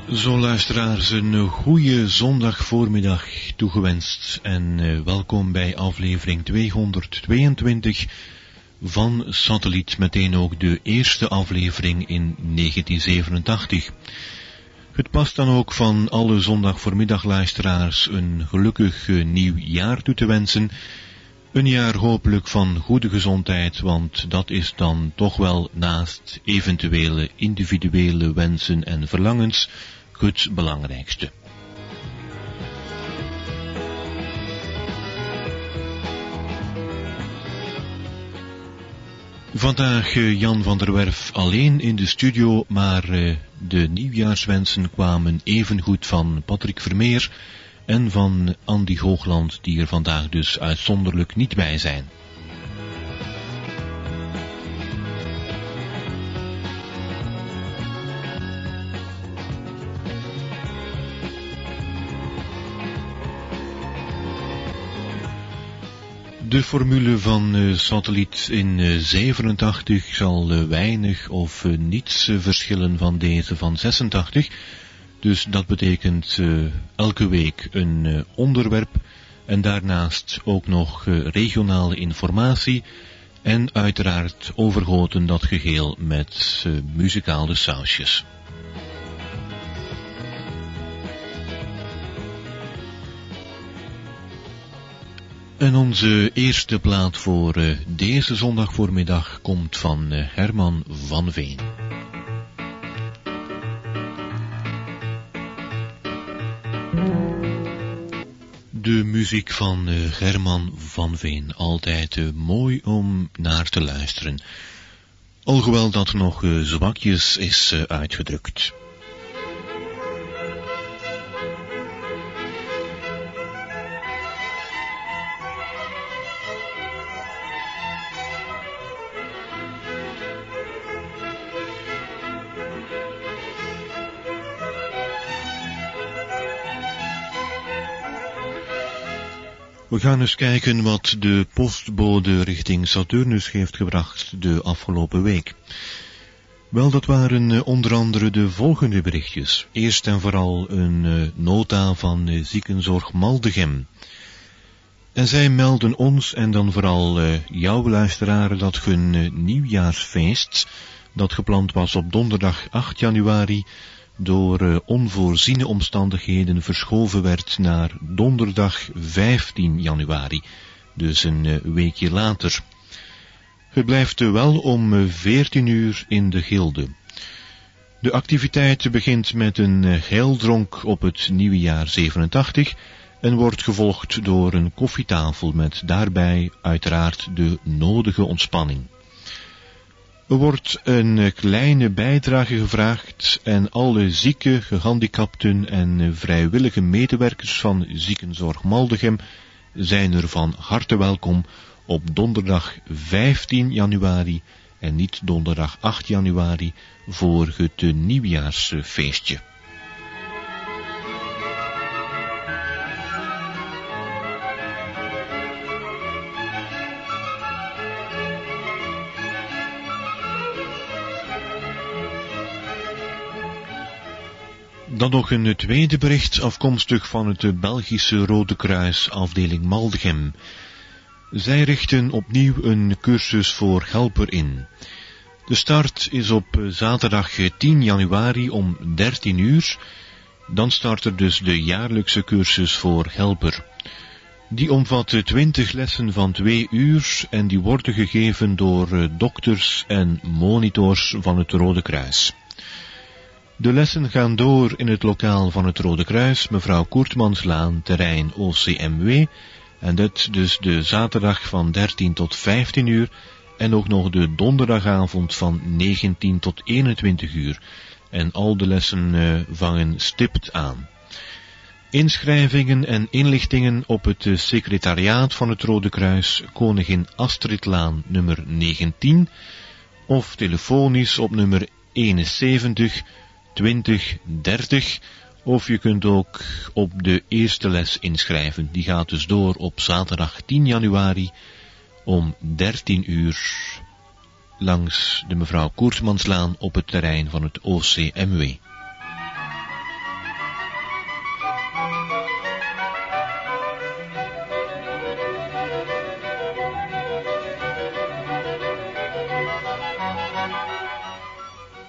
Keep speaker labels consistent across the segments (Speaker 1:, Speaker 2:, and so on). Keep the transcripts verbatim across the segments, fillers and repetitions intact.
Speaker 1: Zo luisteraars, een goede zondagvoormiddag toegewenst en uh, welkom bij aflevering tweehonderdtweeëntwintig van Satelliet, meteen ook de eerste aflevering in negentien zevenentachtig. Het past dan ook van alle zondagvoormiddagluisteraars een gelukkig uh, nieuw jaar toe te wensen. Een jaar hopelijk van goede gezondheid, want dat is dan toch wel naast eventuele individuele wensen en verlangens het belangrijkste. Vandaag uh, Jan van der Werf alleen in de studio, maar uh, de nieuwjaarswensen kwamen evengoed van Patrick Vermeer en van Andy Hoogland, die er vandaag dus uitzonderlijk niet bij zijn. De formule van uh, Satelliet in uh, zevenentachtig zal uh, weinig of uh, niets uh, verschillen van deze van zesentachtig. Dus dat betekent uh, elke week een uh, onderwerp en daarnaast ook nog uh, regionale informatie en uiteraard overgoten dat geheel met uh, muzikale sausjes. En onze eerste plaat voor uh, deze zondagvoormiddag komt van uh, Herman van Veen. De muziek van uh, Herman van Veen, altijd uh, mooi om naar te luisteren. Alhoewel dat nog uh, zwakjes is uh, uitgedrukt. We gaan eens kijken wat de postbode richting Saturnus heeft gebracht de afgelopen week. Wel, dat waren uh, onder andere de volgende berichtjes. Eerst en vooral een uh, nota van uh, Ziekenzorg Maldegem. En zij melden ons en dan vooral uh, jouw luisteraar dat hun uh, nieuwjaarsfeest, dat gepland was op donderdag acht januari, door uh, onvoorziene omstandigheden verschoven werd naar donderdag vijftien januari, dus een uh, weekje later. Het blijft uh, wel om uh, veertien uur in de Gilde. De activiteit begint met een uh, geildronk op het nieuwe jaar zevenentachtig en wordt gevolgd door een koffietafel met daarbij uiteraard de nodige ontspanning. Er wordt een kleine bijdrage gevraagd en alle zieke, gehandicapten en vrijwillige medewerkers van Ziekenzorg Maldegem zijn er van harte welkom op donderdag vijftien januari en niet donderdag acht januari voor het nieuwjaarsfeestje. Dan nog een tweede bericht afkomstig van het Belgische Rode Kruis afdeling Maldegem. Zij richten opnieuw een cursus voor helper in. De start is op zaterdag tien januari om dertien uur. Dan start er dus de jaarlijkse cursus voor helper. Die omvat twintig lessen van twee uur en die worden gegeven door dokters en monitors van het Rode Kruis. De lessen gaan door in het lokaal van het Rode Kruis, mevrouw Koertmanslaan, terrein O C M W, en dat dus de zaterdag van dertien tot vijftien uur, en ook nog de donderdagavond van negentien tot eenentwintig uur, en al de lessen uh, vangen stipt aan. Inschrijvingen en inlichtingen op het uh, secretariaat van het Rode Kruis, Koningin Astridlaan nummer negentien, of telefonisch op nummer eenenzeventig twintig dertig, of je kunt ook op de eerste les inschrijven. Die gaat dus door op zaterdag tien januari om dertien uur langs de mevrouw Koertmanslaan op het terrein van het O C M W.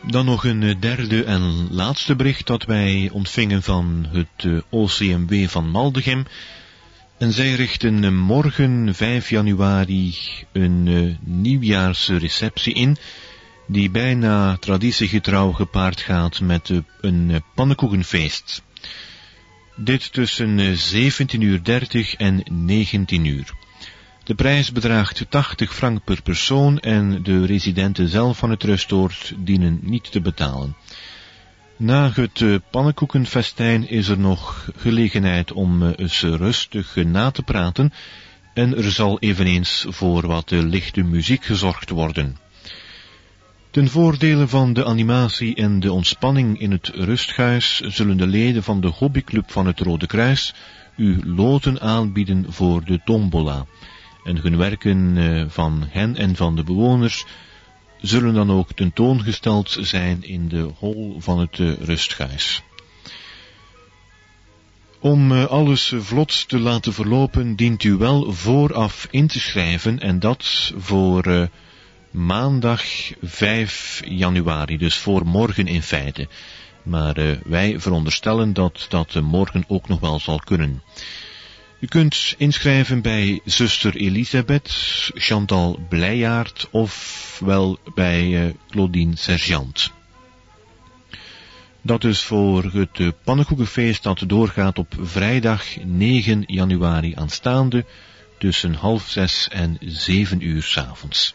Speaker 1: Dan nog een derde en laatste bericht dat wij ontvingen van het O C M W van Maldegem. En zij richten morgen vijf januari een nieuwjaarsreceptie in, die bijna traditiegetrouw gepaard gaat met een pannenkoekenfeest. Dit tussen zeventien uur dertig en negentien uur. De prijs bedraagt tachtig frank per persoon en de residenten zelf van het restoort dienen niet te betalen. Na het pannenkoekenfestijn is er nog gelegenheid om eens rustig na te praten en er zal eveneens voor wat lichte muziek gezorgd worden. Ten voordele van de animatie en de ontspanning in het rusthuis zullen de leden van de hobbyclub van het Rode Kruis u loten aanbieden voor de tombola. En hun werken van hen en van de bewoners zullen dan ook tentoongesteld zijn in de hol van het rusthuis. Om alles vlot te laten verlopen dient u wel vooraf in te schrijven en dat voor maandag vijf januari, dus voor morgen in feite. Maar uh, wij veronderstellen dat dat uh, morgen ook nog wel zal kunnen. U kunt inschrijven bij zuster Elisabeth, Chantal Blijaert of wel bij uh, Claudine Sergeant. Dat is voor het uh, pannenkoekenfeest dat doorgaat op vrijdag negen januari aanstaande tussen half zes en zeven uur 's avonds.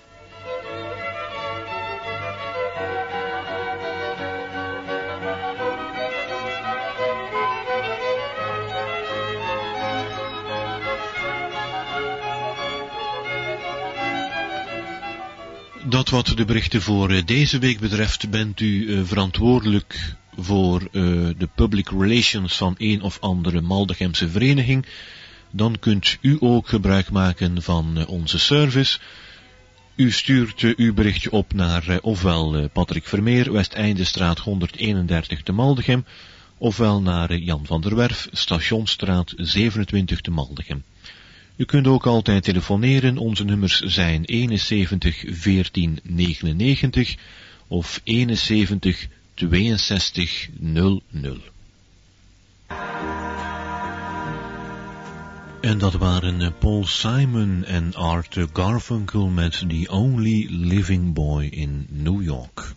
Speaker 1: Dat wat de berichten voor deze week betreft, bent u uh, verantwoordelijk voor uh, de public relations van een of andere Maldegemse vereniging, dan kunt u ook gebruik maken van uh, onze service. U stuurt uh, uw berichtje op naar uh, ofwel uh, Patrick Vermeer, Westeindestraat honderdeenendertig te Maldegem, ofwel naar uh, Jan van der Werf, Stationsstraat zevenentwintig te Maldegem. U kunt ook altijd telefoneren, onze nummers zijn eenenzeventig veertien negenennegentig of eenenzeventig tweeënzestig nul nul. En dat waren Paul Simon en Art Garfunkel met The Only Living Boy in New York.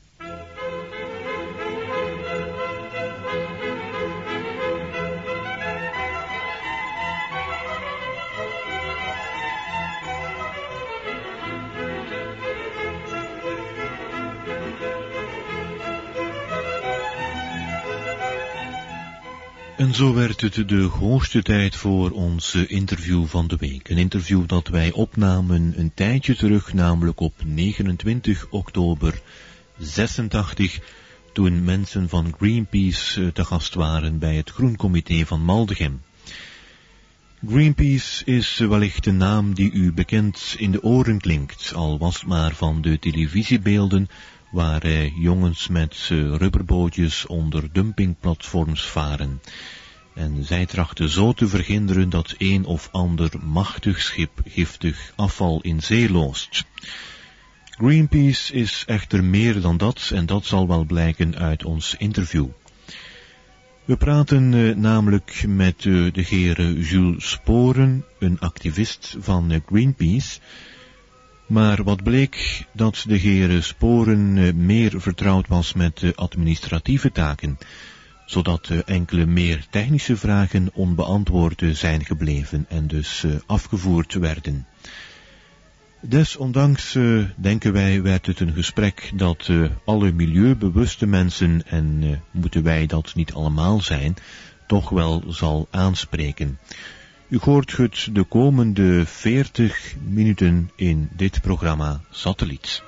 Speaker 1: En zo werd het de hoogste tijd voor ons interview van de week. Een interview dat wij opnamen een tijdje terug, namelijk op negenentwintig oktober zesentachtig, toen mensen van Greenpeace te gast waren bij het Groencomité van Maldegem. Greenpeace is wellicht een naam die u bekend in de oren klinkt, al was het maar van de televisiebeelden waar eh, jongens met eh, rubberbootjes onder dumpingplatforms varen. En zij trachten zo te verhinderen dat een of ander machtig schip giftig afval in zee loost. Greenpeace is echter meer dan dat en dat zal wel blijken uit ons interview. We praten eh, namelijk met uh, de heer Jules Sporen, een activist van uh, Greenpeace. Maar wat bleek, dat de heer Sporen uh, meer vertrouwd was met de administratieve taken, zodat uh, enkele meer technische vragen onbeantwoord zijn gebleven en dus uh, afgevoerd werden. Desondanks, uh, denken wij, werd het een gesprek dat uh, alle milieubewuste mensen, en uh, moeten wij dat niet allemaal zijn, toch wel zal aanspreken. U hoort het de komende veertig minuten in dit programma Satelliet.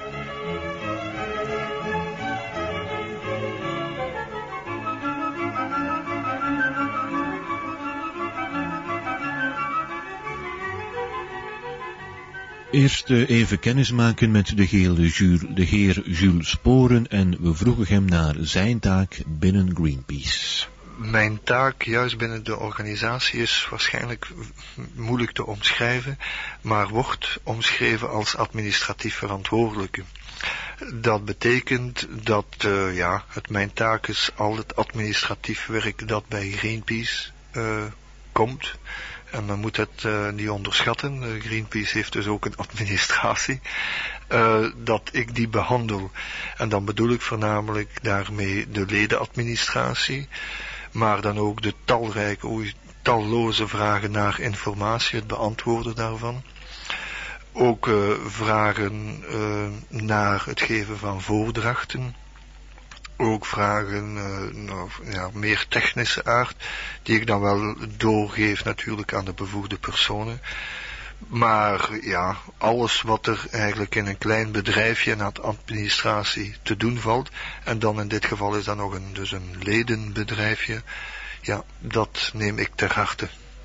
Speaker 1: Eerst even kennismaken met de heer Jules, de heer Jules Sporen en we vroegen hem naar zijn taak binnen Greenpeace.
Speaker 2: mijn taak juist binnen de organisatie is waarschijnlijk moeilijk te omschrijven, maar wordt omschreven als administratief verantwoordelijke. Dat betekent dat uh, ja, het mijn taak is al het administratief werk dat bij Greenpeace uh, komt. En men moet het uh, niet onderschatten. Uh, Greenpeace heeft dus ook een administratie. Uh, dat ik die behandel. En dan bedoel ik voornamelijk daarmee de ledenadministratie. Maar dan ook de talrijke, talloze vragen naar informatie, het beantwoorden daarvan. Ook uh, vragen uh, naar het geven van voordrachten. Ook vragen uh, nou, ja, meer technische aard, die ik dan wel doorgeef natuurlijk aan de bevoegde personen. Maar ja, alles wat er eigenlijk in een klein bedrijfje en aan de administratie te doen valt, en dan in dit geval is dat nog een, dus een ledenbedrijfje, ja, dat neem ik ter harte.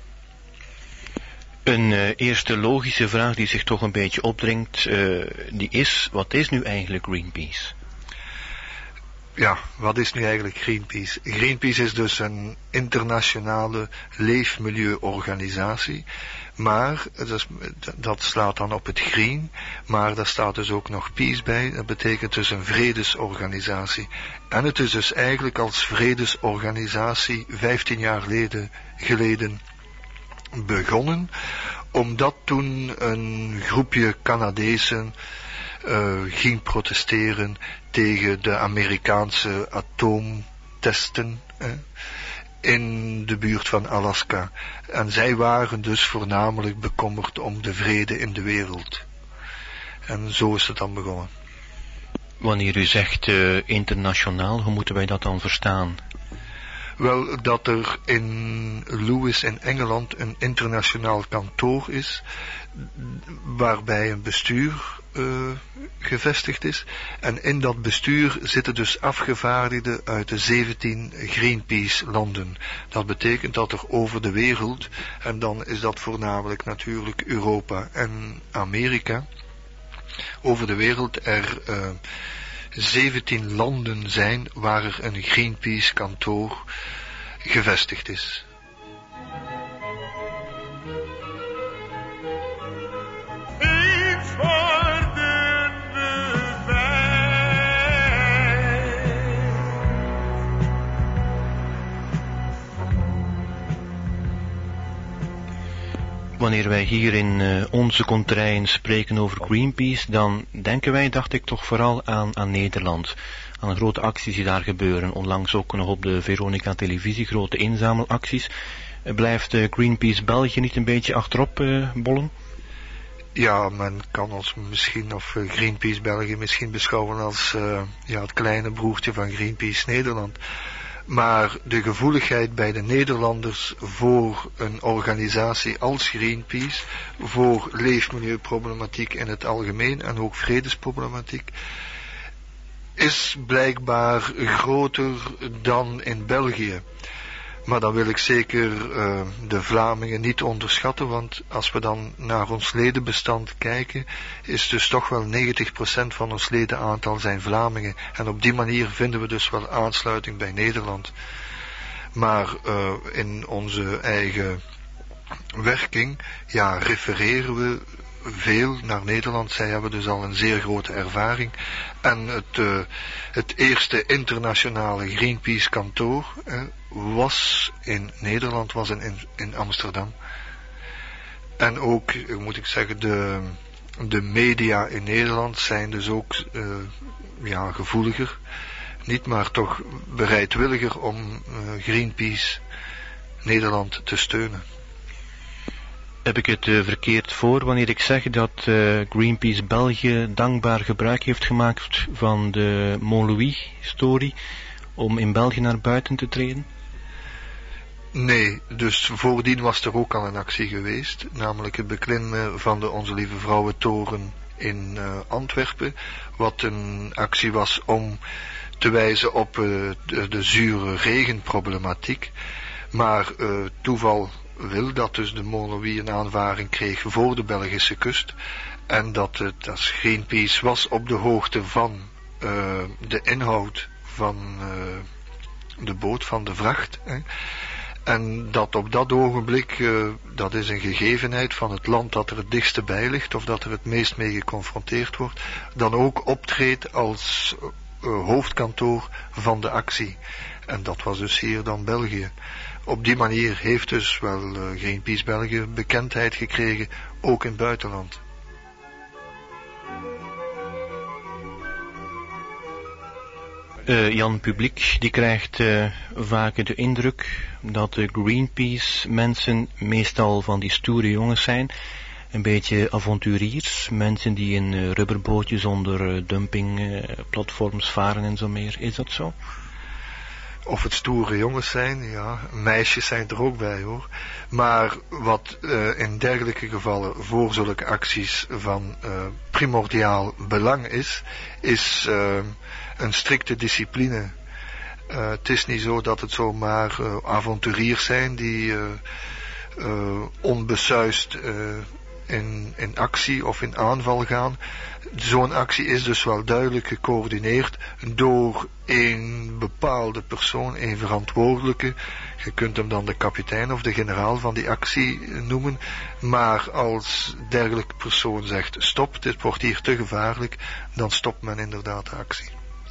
Speaker 1: Een uh, eerste logische vraag die zich toch een beetje opdringt, uh, die is, wat is nu eigenlijk Greenpeace?
Speaker 2: Ja, wat is nu eigenlijk Greenpeace? Greenpeace is dus een internationale leefmilieuorganisatie, maar dat, is, dat slaat dan op het green, maar daar staat dus ook nog peace bij, dat betekent dus een vredesorganisatie. En het is dus eigenlijk als vredesorganisatie vijftien jaar geleden, geleden begonnen, omdat toen een groepje Canadezen uh, ging protesteren tegen de Amerikaanse atoomtesten eh, in de buurt van Alaska. En zij waren dus voornamelijk bekommerd om de vrede in de wereld. En zo is het dan begonnen.
Speaker 1: Wanneer u zegt uh, internationaal, hoe moeten wij dat dan verstaan?
Speaker 2: Wel, dat er in Lewis in Engeland een internationaal kantoor is, waarbij een bestuur uh, gevestigd is. En in dat bestuur zitten dus afgevaardigden uit de zeventien Greenpeace-landen. Dat betekent dat er over de wereld, en dan is dat voornamelijk natuurlijk Europa en Amerika, over de wereld er uh, zeventien landen zijn waar er een Greenpeace-kantoor gevestigd is.
Speaker 1: Wanneer wij hier in uh, onze contraien spreken over Greenpeace, dan denken wij, dacht ik, toch vooral aan, aan Nederland. Aan de grote acties die daar gebeuren. Onlangs ook nog op de Veronica televisie, grote inzamelacties. Uh, blijft uh, Greenpeace België niet een beetje achterop uh, bollen?
Speaker 2: Ja, men kan ons misschien, of uh, Greenpeace België misschien beschouwen als uh, ja, het kleine broertje van Greenpeace Nederland. Maar de gevoeligheid bij de Nederlanders voor een organisatie als Greenpeace, voor leefmilieuproblematiek in het algemeen en ook vredesproblematiek, is blijkbaar groter dan in België. Maar dan wil ik zeker uh, de Vlamingen niet onderschatten, want als we dan naar ons ledenbestand kijken, is dus toch wel negentig procent van ons ledenaantal zijn Vlamingen. En op die manier vinden we dus wel aansluiting bij Nederland. Maar uh, in onze eigen werking, ja, refereren we veel naar Nederland. Zij hebben dus al een zeer grote ervaring. En het, uh, het eerste internationale Greenpeace kantoor uh, was in Nederland, was in, in Amsterdam. En ook, moet ik zeggen, de, de media in Nederland zijn dus ook uh, ja, gevoeliger. Niet, maar toch bereidwilliger om uh, Greenpeace Nederland te steunen.
Speaker 1: Heb ik het uh, verkeerd voor wanneer ik zeg dat uh, Greenpeace België dankbaar gebruik heeft gemaakt van de Mont-Louis-story om in België naar buiten te treden?
Speaker 2: Nee, dus voordien was er ook al een actie geweest, namelijk het beklimmen van de Onze Lieve Vrouwentoren in uh, Antwerpen, wat een actie was om te wijzen op uh, de, de zure regenproblematiek. Maar uh, toeval wil dat dus de Mont-Louis een aanvaring kreeg voor de Belgische kust en dat het als Greenpeace was op de hoogte van uh, de inhoud van uh, de boot, van de vracht. Hè. En dat op dat ogenblik, uh, dat is een gegevenheid van het land dat er het dichtste bij ligt, of dat er het meest mee geconfronteerd wordt, dan ook optreedt als uh, hoofdkantoor van de actie. En dat was dus hier dan België. Op die manier heeft dus wel uh, Greenpeace België bekendheid gekregen, ook in het buitenland.
Speaker 3: Uh, Jan, publiek die krijgt uh, vaak de indruk dat de Greenpeace mensen meestal van die stoere jongens zijn, een beetje avonturiers, mensen die in uh, rubberbootjes onder uh, dumpingplatforms uh, varen en zo meer. Is dat zo?
Speaker 2: Of het stoere jongens zijn, ja, meisjes zijn er ook bij hoor. Maar wat uh, in dergelijke gevallen voor zulke acties van uh, primordiaal belang is, is uh, een strikte discipline. Uh, het is niet zo dat het zomaar uh, avonturiers zijn die uh, uh, onbesuist uh, in, in actie of in aanval gaan. Zo'n actie is dus wel duidelijk gecoördineerd door een bepaalde persoon, een verantwoordelijke. Je kunt hem dan de kapitein of de generaal van die actie noemen. Maar als dergelijke persoon zegt stop, dit wordt hier te gevaarlijk, dan stopt men inderdaad de actie.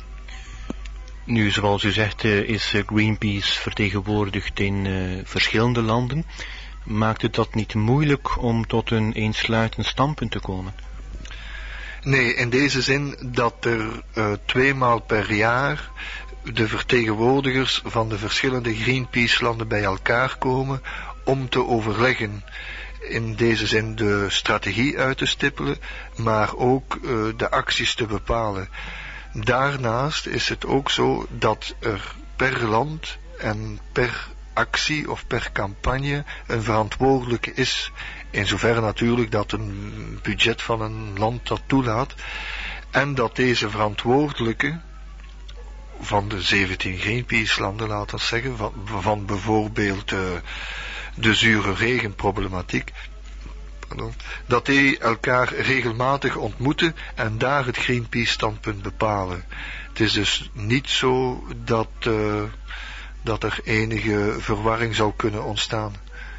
Speaker 3: Nu, zoals u zegt, is Greenpeace vertegenwoordigd in uh, verschillende landen. Maakt het dat niet moeilijk om tot een eensluitend standpunt te komen?
Speaker 2: Nee, in deze zin dat er uh, tweemaal per jaar de vertegenwoordigers van de verschillende Greenpeace-landen bij elkaar komen om te overleggen. In deze zin de strategie uit te stippelen, maar ook uh, de acties te bepalen. Daarnaast is het ook zo dat er per land en per actie of per campagne een verantwoordelijke is. In zoverre natuurlijk dat een budget van een land dat toelaat. En dat deze verantwoordelijke van de zeventien Greenpeace-landen, laten we zeggen, van, van bijvoorbeeld uh, de zure regenproblematiek, pardon, dat die elkaar regelmatig ontmoeten en daar het Greenpeace-standpunt bepalen. Het is dus niet zo dat, uh, dat er enige verwarring zou kunnen ontstaan.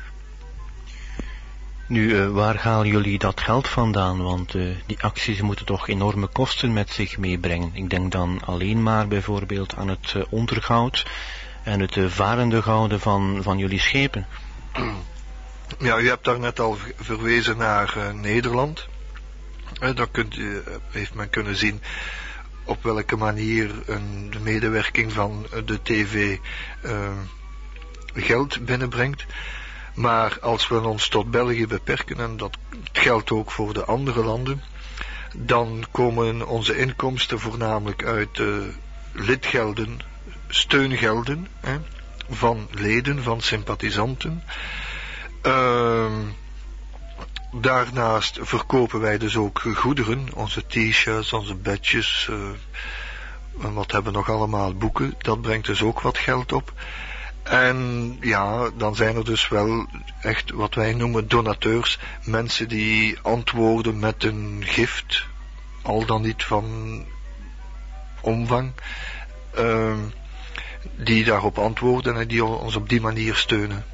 Speaker 3: Nu, uh, waar halen jullie dat geld vandaan? Want uh, die acties moeten toch enorme kosten met zich meebrengen. Ik denk dan alleen maar bijvoorbeeld aan het uh, onderhoud en het uh, varende houden van, van jullie schepen.
Speaker 2: Ja, u hebt daar net al verwezen naar uh, Nederland. Uh, daar kunt u, uh, heeft men kunnen zien op welke manier een, de medewerking van uh, de T V uh, geld binnenbrengt. Maar als we ons tot België beperken, en dat geldt ook voor de andere landen, dan komen onze inkomsten voornamelijk uit uh, lidgelden, steungelden, hè, van leden, van sympathisanten. Uh, daarnaast verkopen wij dus ook goederen, onze t-shirts, onze badges, uh, en wat hebben we nog allemaal, boeken, dat brengt dus ook wat geld op. En ja, dan zijn er dus wel echt wat wij noemen donateurs, mensen die antwoorden met een gift, al dan niet van omvang, uh, die daarop antwoorden en die ons op die manier steunen.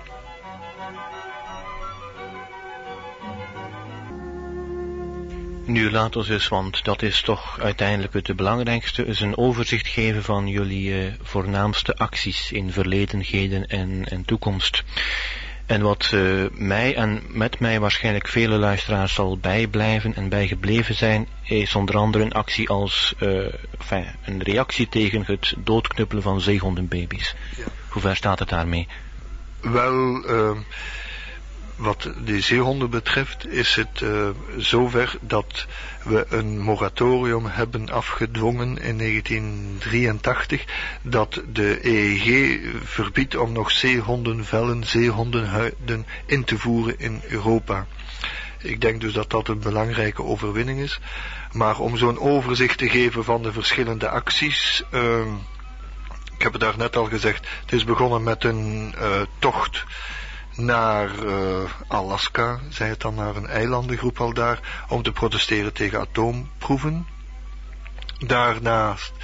Speaker 3: Nu laat ons eens, want dat is toch uiteindelijk het belangrijkste, eens een overzicht geven van jullie uh, voornaamste acties in verledenheden en, en toekomst. En wat uh, mij en met mij waarschijnlijk vele luisteraars zal bijblijven en bijgebleven zijn, is onder andere een actie als uh, enfin, een reactie tegen het doodknuppelen van zeehondenbaby's. Ja. Hoe ver staat het daarmee?
Speaker 2: Wel, uh, wat de zeehonden betreft is het uh, zover dat we een moratorium hebben afgedwongen in negentien drieëntachtig dat de E E G verbiedt om nog zeehondenvellen, zeehondenhuiden in te voeren in Europa. Ik denk dus dat dat een belangrijke overwinning is. Maar om zo'n overzicht te geven van de verschillende acties, uh, ik heb het daar net al gezegd, het is begonnen met een uh, tocht naar uh, Alaska, zij het dan, naar een eilandengroep al daar, om te protesteren tegen atoomproeven. Daarnaast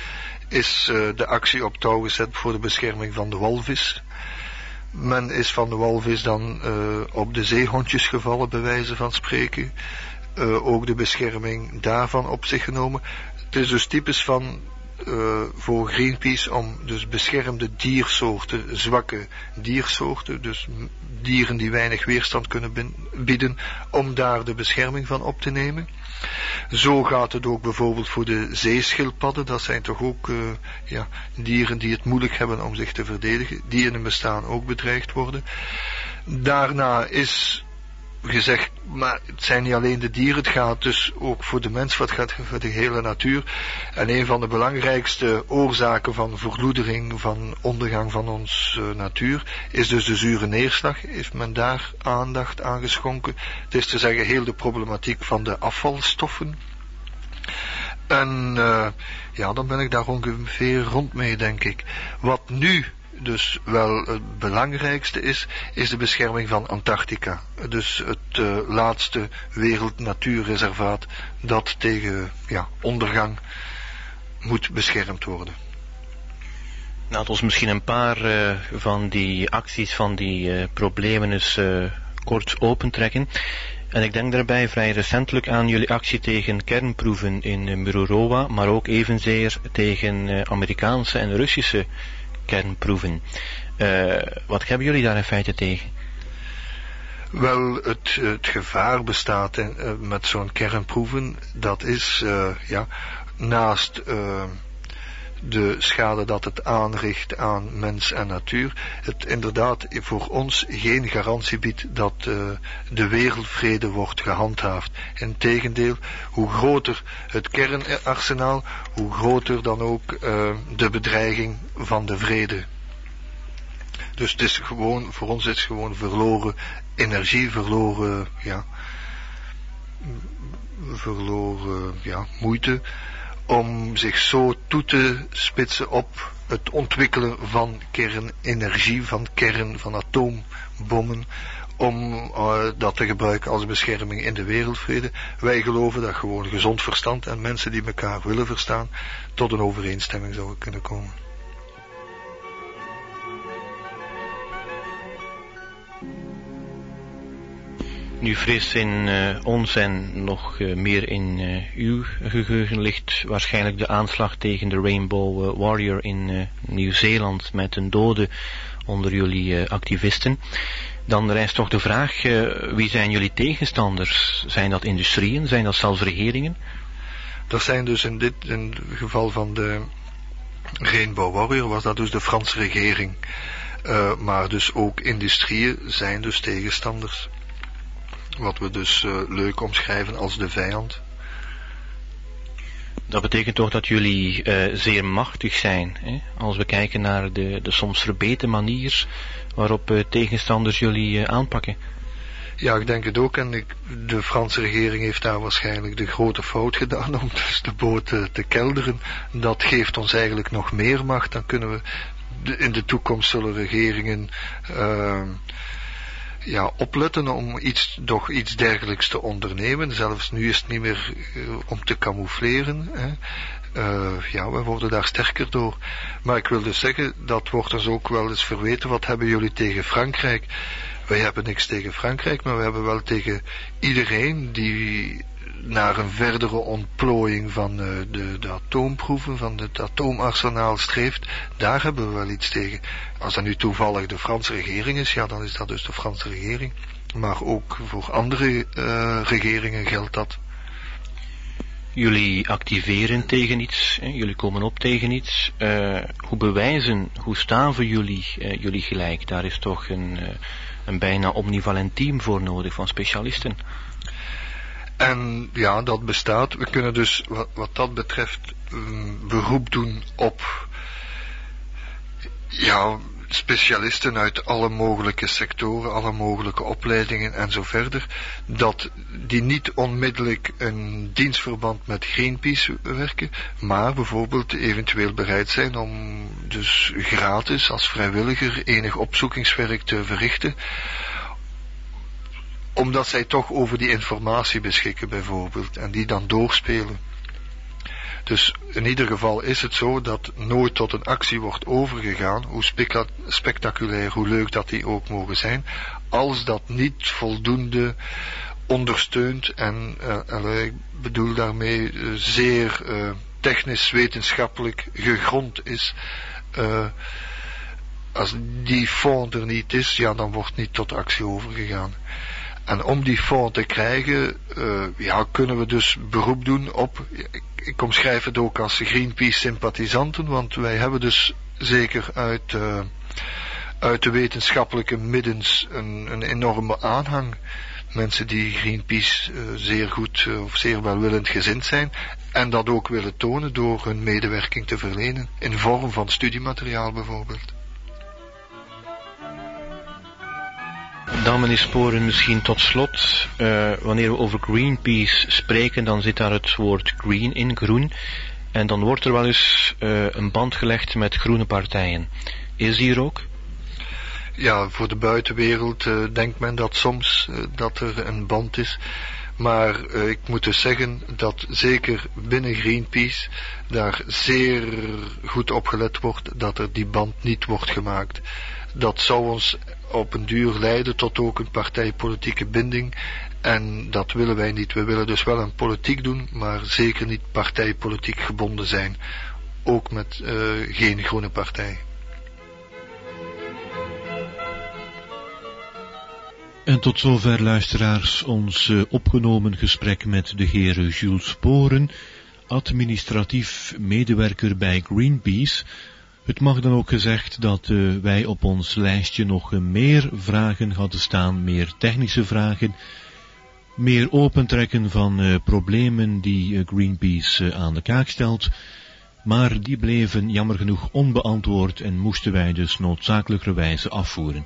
Speaker 2: is uh, de actie op touw gezet voor de bescherming van de walvis. Men is van de walvis dan uh, op de zeehondjes gevallen, bij wijze van spreken. Uh, ook de bescherming daarvan op zich genomen. Het is dus typisch van uh, voor Greenpeace om dus beschermde diersoorten, zwakke diersoorten, dus dieren die weinig weerstand kunnen bieden, om daar de bescherming van op te nemen. Zo gaat het ook bijvoorbeeld voor de zeeschildpadden. Dat zijn toch ook uh, ja, dieren die het moeilijk hebben om zich te verdedigen, die in hun bestaan ook bedreigd worden. Daarna is gezegd, maar het zijn niet alleen de dieren, het gaat dus ook voor de mens, wat gaat voor de hele natuur. En een van de belangrijkste oorzaken van verloedering, van ondergang van onze uh, natuur, is dus de zure neerslag. Heeft men daar aandacht aan geschonken? Het is te zeggen heel de problematiek van de afvalstoffen. En uh, ja, dan ben ik daar ongeveer rond mee, denk ik. Wat nu dus wel het belangrijkste is, is de bescherming van Antarctica. Dus het uh, laatste wereldnatuurreservaat dat tegen ja, ondergang moet beschermd worden.
Speaker 3: Laat ons misschien een paar uh, van die acties, van die uh, problemen eens uh, kort opentrekken. En ik denk daarbij vrij recentelijk aan jullie actie tegen kernproeven in uh, Mururoa, maar ook evenzeer tegen uh, Amerikaanse en Russische kernproeven. Uh, wat hebben jullie daar in feite tegen?
Speaker 2: Wel, het, het gevaar bestaat in, uh, met zo'n kernproeven, dat is, uh, ja, naast uh, de schade dat het aanricht aan mens en natuur, het inderdaad voor ons geen garantie biedt dat uh, de wereldvrede wordt gehandhaafd. Integendeel, hoe groter het kernarsenaal, hoe groter dan ook uh, de bedreiging van de vrede. Dus het is gewoon, voor ons is het gewoon verloren energie, verloren, ja, verloren, ja, moeite om zich zo toe te spitsen op het ontwikkelen van kernenergie, van kern, van atoombommen, om uh, dat te gebruiken als bescherming in de wereldvrede. Wij geloven dat gewoon gezond verstand en mensen die elkaar willen verstaan, tot een overeenstemming zouden kunnen komen.
Speaker 3: Nu fris in uh, ons en nog uh, meer in uh, uw geheugen ligt waarschijnlijk de aanslag tegen de Rainbow uh, Warrior in uh, Nieuw-Zeeland met een dode onder jullie uh, activisten. Dan rijst toch de vraag, uh, wie zijn jullie tegenstanders? Zijn dat industrieën? Zijn dat zelfs regeringen?
Speaker 2: Dat zijn dus in dit in het geval van de Rainbow Warrior was dat dus de Franse regering. Uh, maar dus ook industrieën zijn dus tegenstanders. Wat we dus uh, leuk omschrijven als de vijand.
Speaker 3: Dat betekent toch dat jullie uh, zeer machtig zijn, hè? Als we kijken naar de, de soms verbeten manier waarop uh, tegenstanders jullie uh, aanpakken.
Speaker 2: Ja, ik denk het ook. En ik, de Franse regering heeft daar waarschijnlijk de grote fout gedaan om dus de boot uh, te kelderen. Dat geeft ons eigenlijk nog meer macht. Dan kunnen we de, in de toekomst zullen regeringen Uh, ja, opletten om iets, toch iets dergelijks te ondernemen. Zelfs nu is het niet meer uh, om te camoufleren. Hè. Uh, ja, we worden daar sterker door. Maar ik wil dus zeggen, dat wordt ons ook wel eens verweten. Wat hebben jullie tegen Frankrijk? Wij hebben niks tegen Frankrijk, maar we hebben wel tegen iedereen die naar een verdere ontplooiing van uh, de, de atoomproeven, van het atoomarsenaal streeft. Daar hebben we wel iets tegen. Als dat nu toevallig de Franse regering is, ja, dan is dat dus de Franse regering. Maar ook voor andere uh, regeringen geldt dat.
Speaker 3: Jullie activeren tegen iets, hè? Jullie komen op tegen iets. Uh, hoe bewijzen, hoe staven jullie uh, jullie gelijk? Daar is toch een, uh, een bijna omnivalent team voor nodig van specialisten.
Speaker 2: En ja, dat bestaat. We kunnen dus wat, wat dat betreft um, beroep doen op ja, specialisten uit alle mogelijke sectoren, alle mogelijke opleidingen en zo verder, dat die niet onmiddellijk een dienstverband met Greenpeace werken, maar bijvoorbeeld eventueel bereid zijn om dus gratis als vrijwilliger enig opzoekingswerk te verrichten, omdat zij toch over die informatie beschikken bijvoorbeeld, en die dan doorspelen. Dus in ieder geval is het zo dat nooit tot een actie wordt overgegaan, hoe speka- spectaculair, hoe leuk dat die ook mogen zijn, als dat niet voldoende ondersteunt en uh, ik bedoel daarmee uh, zeer uh, technisch wetenschappelijk gegrond is. Uh, als die fond er niet is, ja, dan wordt niet tot actie overgegaan. En om die fond te krijgen, uh, ja, kunnen we dus beroep doen op, ik, ik omschrijf het ook als Greenpeace-sympathisanten, want wij hebben dus zeker uit, uh, uit de wetenschappelijke middens een, een enorme aanhang. Mensen die Greenpeace uh, zeer goed uh, of zeer welwillend gezind zijn en dat ook willen tonen door hun medewerking te verlenen, in vorm van studiemateriaal bijvoorbeeld.
Speaker 3: Dan, meneer Sporen, misschien tot slot, uh, wanneer we over Greenpeace spreken, dan zit daar het woord green in, groen, en dan wordt er wel eens uh, een band gelegd met groene partijen. Is die er ook?
Speaker 2: Ja, voor de buitenwereld uh, denkt men dat soms uh, dat er een band is. Maar uh, ik moet dus zeggen dat zeker binnen Greenpeace daar zeer goed op gelet wordt dat er die band niet wordt gemaakt. Dat zou ons op een duur leiden tot ook een partijpolitieke binding. En dat willen wij niet. We willen dus wel een politiek doen, maar zeker niet partijpolitiek gebonden zijn. Ook met uh, geen groene partij.
Speaker 1: En tot zover, luisteraars, ons uh, opgenomen gesprek met de heer Jules Sporen, administratief medewerker bij Greenpeace. Het mag dan ook gezegd dat uh, wij op ons lijstje nog uh, meer vragen hadden staan, meer technische vragen, meer opentrekken van uh, problemen die uh, Greenpeace uh, aan de kaak stelt, maar die bleven jammer genoeg onbeantwoord en moesten wij dus noodzakelijkerwijze afvoeren.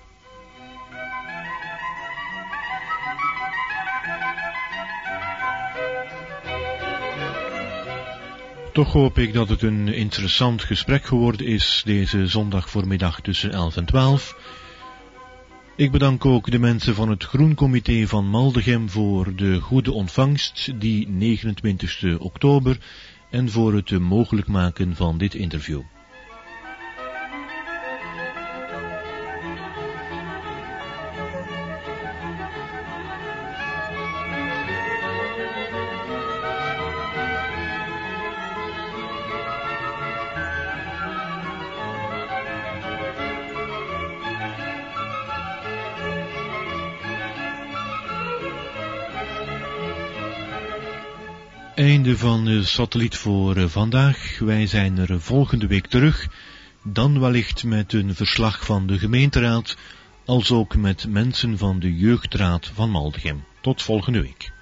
Speaker 1: Toch hoop ik dat het een interessant gesprek geworden is deze zondagvoormiddag tussen elf en twaalf. Ik bedank ook de mensen van het Groencomité van Maldegem voor de goede ontvangst die negenentwintigste oktober en voor het mogelijk maken van dit interview. Einde van de satelliet voor vandaag. Wij zijn er volgende week terug, dan wellicht met een verslag van de gemeenteraad, als ook met mensen van de jeugdraad van Maldegem. Tot volgende week.